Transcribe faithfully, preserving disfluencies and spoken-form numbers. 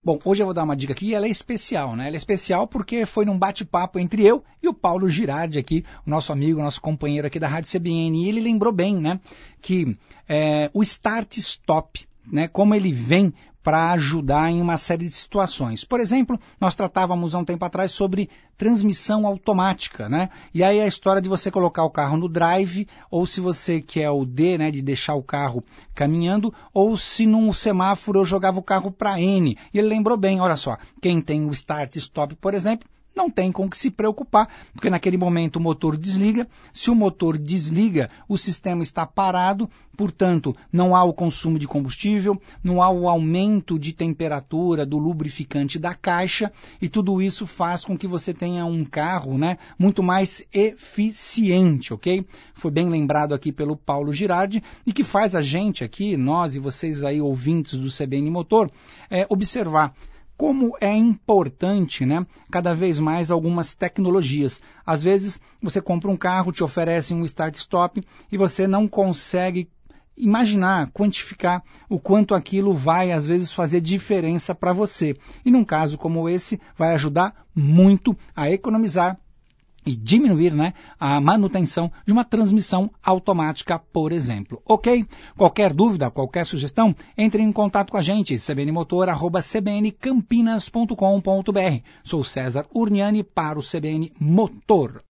Bom, hoje eu vou dar uma dica aqui e ela é especial, né? Ela é especial porque foi num bate-papo entre eu e o Paulo Girardi aqui, o nosso amigo, nosso companheiro aqui da Rádio C B N. E ele lembrou bem, né, que é, o start-stop, né, como ele vem para ajudar em uma série de situações. Por exemplo, nós tratávamos há um tempo atrás sobre transmissão automática, né? E aí a história de você colocar o carro no drive, ou se você quer o D, né, de deixar o carro caminhando, ou se num semáforo eu jogava o carro para N. E ele lembrou bem, olha só, quem tem o start-stop, por exemplo, não tem com o que se preocupar, porque naquele momento o motor desliga. Se o motor desliga, o sistema está parado, portanto, não há o consumo de combustível, não há o aumento de temperatura do lubrificante da caixa, e tudo isso faz com que você tenha um carro, né, muito mais eficiente, ok? Foi bem lembrado aqui pelo Paulo Girardi, e que faz a gente aqui, nós e vocês aí ouvintes do C B N Motor, é, observar como é importante, né, cada vez mais algumas tecnologias. Às vezes você compra um carro, te oferece um start-stop e você não consegue imaginar, quantificar o quanto aquilo vai às vezes fazer diferença para você. E num caso como esse vai ajudar muito a economizar e diminuir, né, a manutenção de uma transmissão automática, por exemplo. Ok? Qualquer dúvida, qualquer sugestão, entre em contato com a gente, cbnmotor arroba c b n campinas ponto com ponto b r. Sou César Urniani para o C B N Motor.